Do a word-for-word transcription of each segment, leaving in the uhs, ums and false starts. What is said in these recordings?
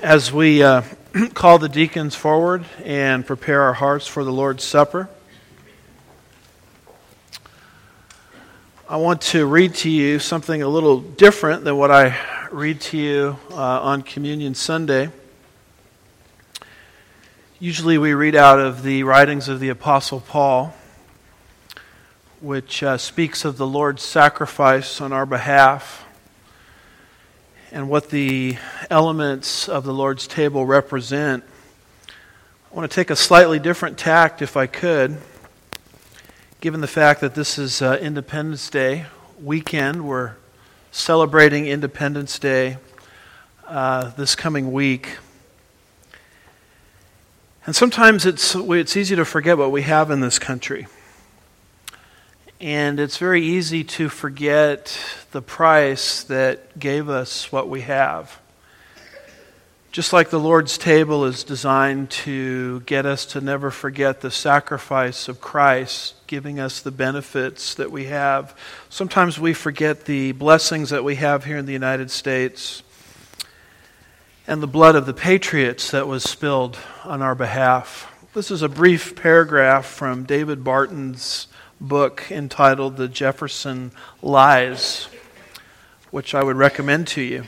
As we uh, call the deacons forward and prepare our hearts for the Lord's Supper, I want to read to you something a little different than what I read to you uh, on Communion Sunday. Usually we read out of the writings of the Apostle Paul, which uh, speaks of the Lord's sacrifice on our behalf and what the elements of the Lord's table represent. I want to take a slightly different tact, if I could, given the fact that this is uh, Independence Day weekend. We're celebrating Independence Day uh, this coming week. And sometimes it's it's easy to forget what we have in this country. And it's very easy to forget the price that gave us what we have. Just like the Lord's table is designed to get us to never forget the sacrifice of Christ, giving us the benefits that we have. Sometimes we forget the blessings that we have here in the United States and the blood of the patriots that was spilled on our behalf. This is a brief paragraph from David Barton's book entitled The Jefferson Lies, which I would recommend to you.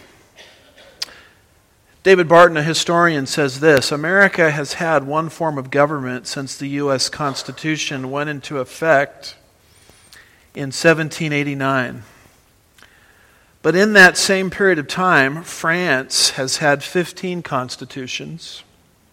David Barton, a historian, says this: America has had one form of government since the U S Constitution went into effect in seventeen eighty-nine. But in that same period of time, France has had fifteen constitutions,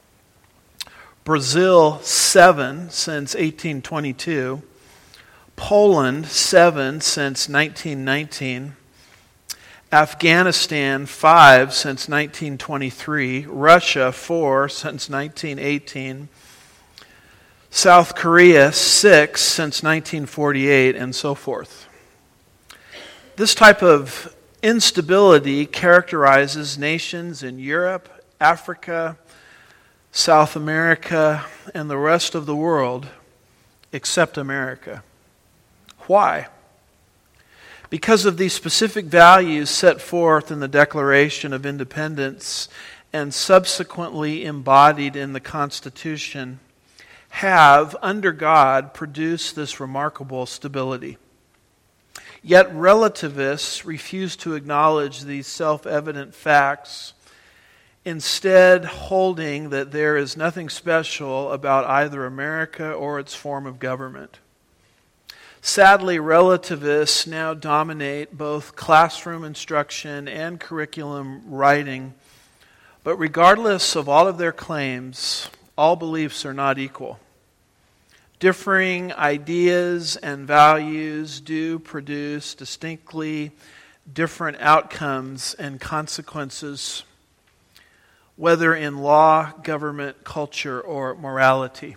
Brazil seven since eighteen twenty-two, Poland seven since nineteen nineteen, Afghanistan five since nineteen twenty-three, Russia four since nineteen eighteen, South Korea six since nineteen forty-eight, and so forth. This type of instability characterizes nations in Europe, Africa, South America, and the rest of the world except America. Why? Because of these specific values set forth in the Declaration of Independence and subsequently embodied in the Constitution, have, under God, produced this remarkable stability. Yet relativists refuse to acknowledge these self-evident facts, instead holding that there is nothing special about either America or its form of government. Sadly, relativists now dominate both classroom instruction and curriculum writing, but regardless of all of their claims, all beliefs are not equal. Differing ideas and values do produce distinctly different outcomes and consequences, whether in law, government, culture, or morality.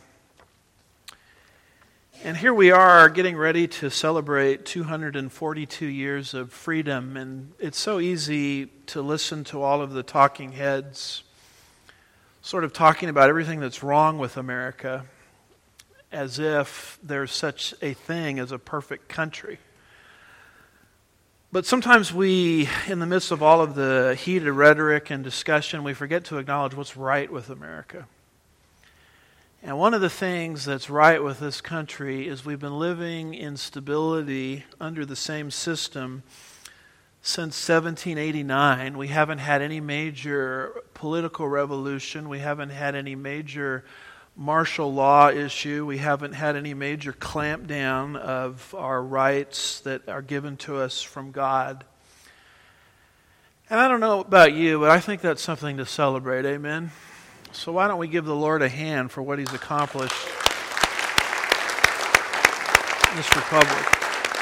And here we are getting ready to celebrate two hundred forty-two years of freedom, and it's so easy to listen to all of the talking heads sort of talking about everything that's wrong with America as if there's such a thing as a perfect country. But sometimes we, in the midst of all of the heated rhetoric and discussion, we forget to acknowledge what's right with America. And one of the things that's right with this country is we've been living in stability under the same system since seventeen eighty-nine. We haven't had any major political revolution. We haven't had any major martial law issue. We haven't had any major clampdown of our rights that are given to us from God. And I don't know about you, but I think that's something to celebrate. Amen? So why don't we give the Lord a hand for what He's accomplished in this republic.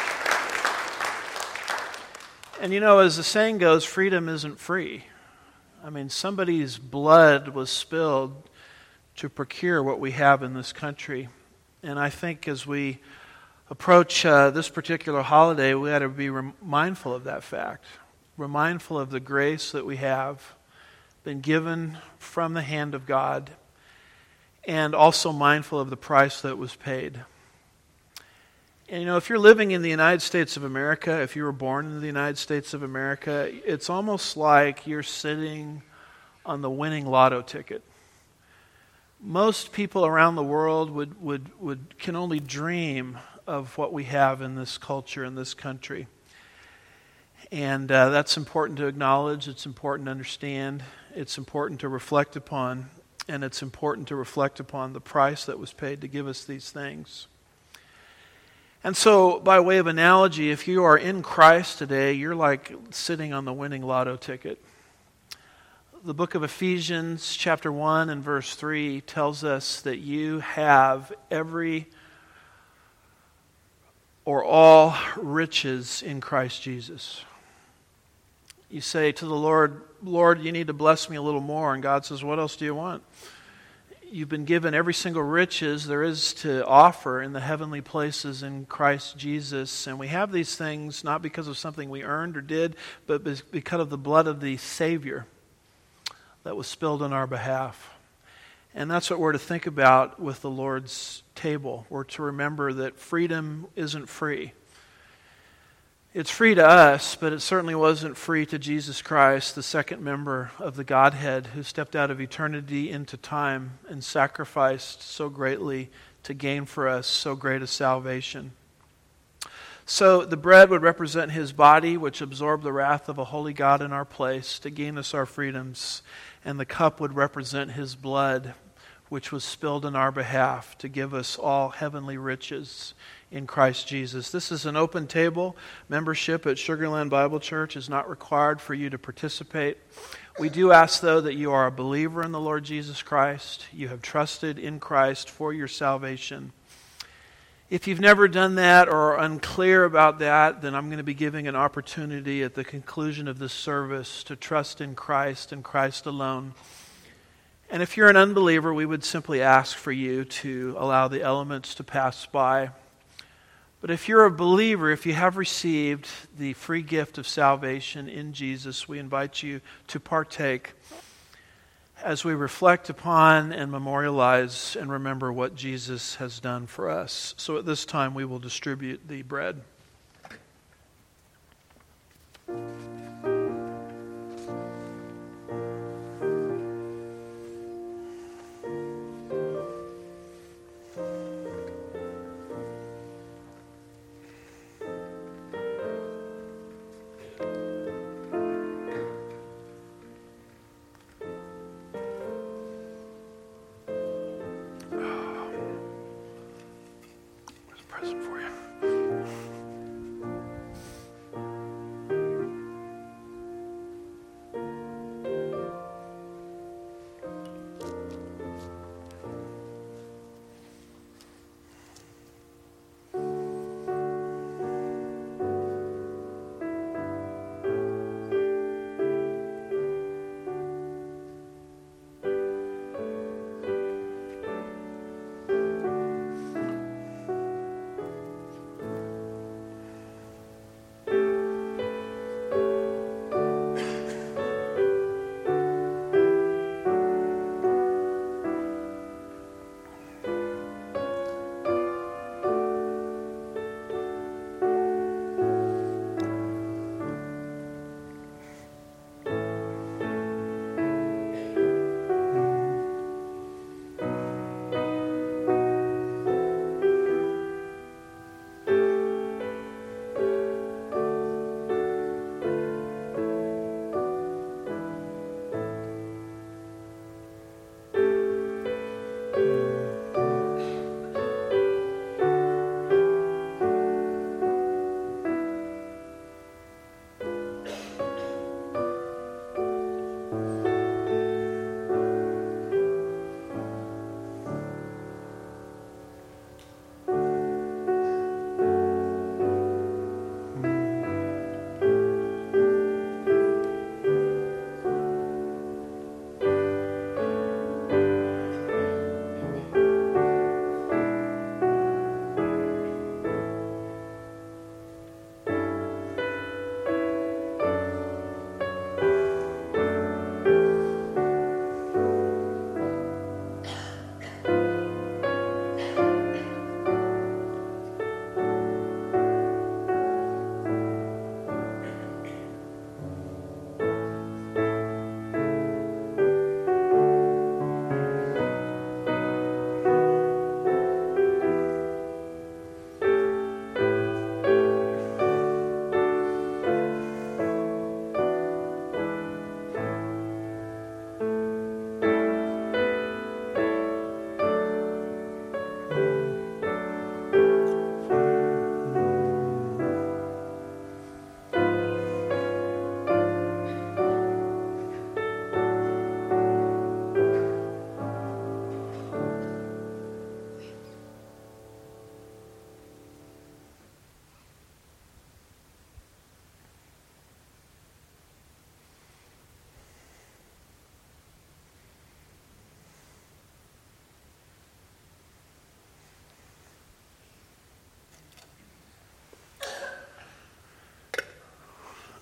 And you know, as the saying goes, freedom isn't free. I mean, somebody's blood was spilled to procure what we have in this country. And I think as we approach uh, this particular holiday, we ought to be rem- mindful of that fact. We're mindful of the grace that we have been given from the hand of God, and also mindful of the price that was paid. And you know, if you're living in the United States of America, if you were born in the United States of America, it's almost like you're sitting on the winning lotto ticket. Most people around the world would, would, would can only dream of what we have in this culture, in this country. And uh, that's important to acknowledge, it's important to understand, it's important to reflect upon, and it's important to reflect upon the price that was paid to give us these things. And so, by way of analogy, if you are in Christ today, you're like sitting on the winning lotto ticket. The book of Ephesians, chapter one and verse three, tells us that you have every or all riches in Christ Jesus. You say to the Lord, Lord, you need to bless me a little more. And God says, what else do you want? You've been given every single riches there is to offer in the heavenly places in Christ Jesus. And we have these things not because of something we earned or did, but because of the blood of the Savior that was spilled on our behalf. And that's what we're to think about with the Lord's table. We're to remember that freedom isn't free. It's free to us, but it certainly wasn't free to Jesus Christ, the second member of the Godhead, who stepped out of eternity into time and sacrificed so greatly to gain for us so great a salvation. So the bread would represent his body, which absorbed the wrath of a holy God in our place to gain us our freedoms. And the cup would represent his blood, which was spilled in our behalf to give us all heavenly riches in Christ Jesus. This is an open table. Membership at Sugar Land Bible Church is not required for you to participate. We do ask, though, that you are a believer in the Lord Jesus Christ. You have trusted in Christ for your salvation. If you've never done that or are unclear about that, then I'm going to be giving an opportunity at the conclusion of this service to trust in Christ and Christ alone. And if you're an unbeliever, we would simply ask for you to allow the elements to pass by. But if you're a believer, if you have received the free gift of salvation in Jesus, we invite you to partake as we reflect upon and memorialize and remember what Jesus has done for us. So at this time, we will distribute the bread. Present for you.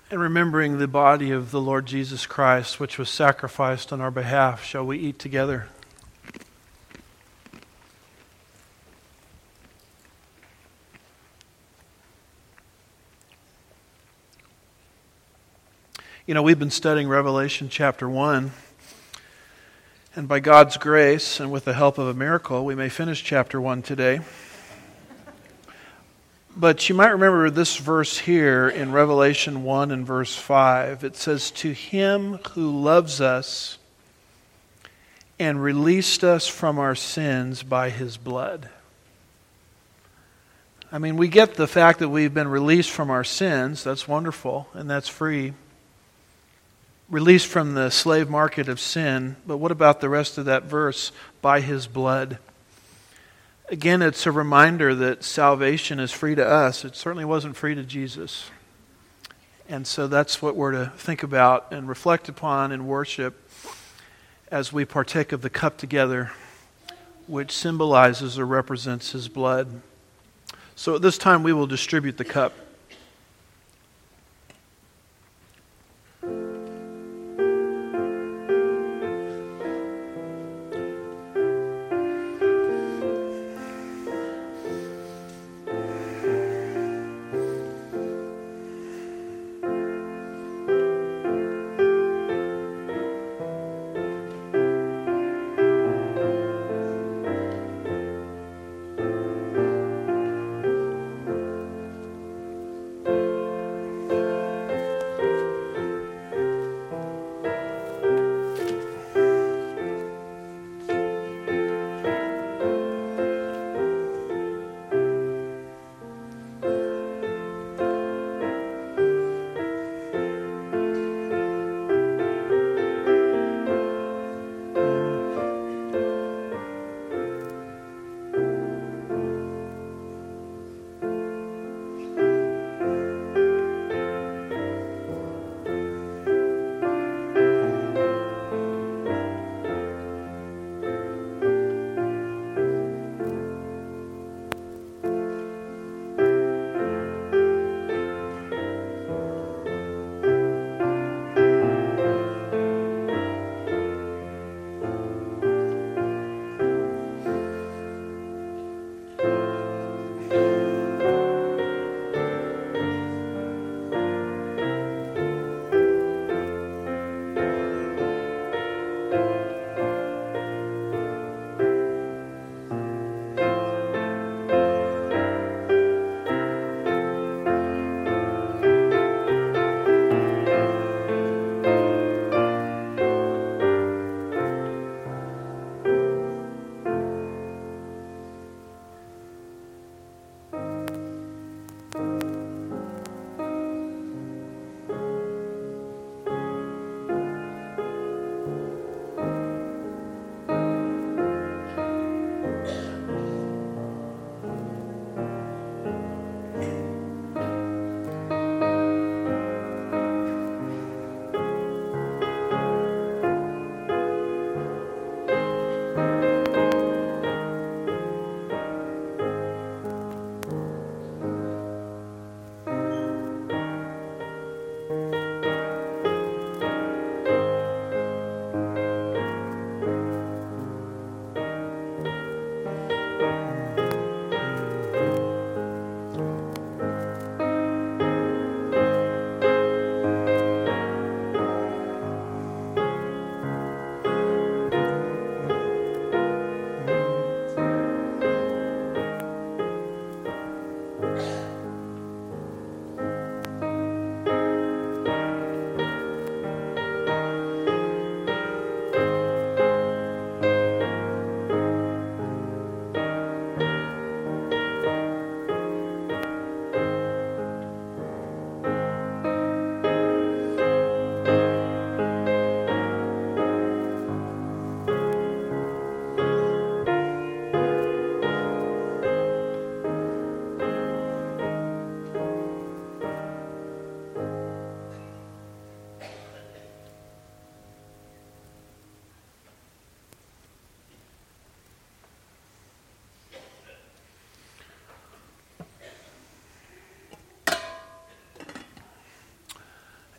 And remembering the body of the Lord Jesus Christ, which was sacrificed on our behalf, shall we eat together? You know, we've been studying Revelation chapter one, and by God's grace and with the help of a miracle, we may finish chapter one today. But you might remember this verse here in Revelation one and verse five. It says, "To him who loves us and released us from our sins by his blood." I mean, we get the fact that we've been released from our sins. That's wonderful, and that's free. Released from the slave market of sin. But what about the rest of that verse? By his blood. Again, it's a reminder that salvation is free to us. It certainly wasn't free to Jesus. And so that's what we're to think about and reflect upon and worship as we partake of the cup together, which symbolizes or represents his blood. So at this time we will distribute the cup.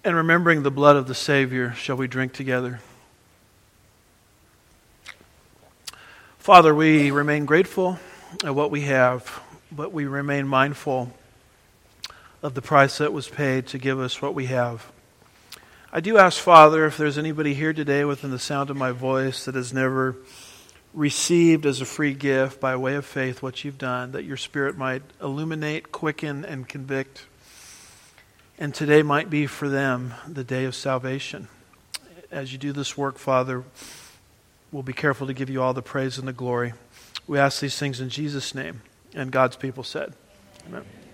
And remembering the blood of the Savior, shall we drink together? Father, we remain grateful at what we have, but we remain mindful of the price that was paid to give us what we have. I do ask, Father, if there's anybody here today within the sound of my voice that has never received as a free gift by way of faith what you've done, that your Spirit might illuminate, quicken, and convict. And today might be for them the day of salvation. As you do this work, Father, we'll be careful to give you all the praise and the glory. We ask these things in Jesus' name. And God's people said, amen.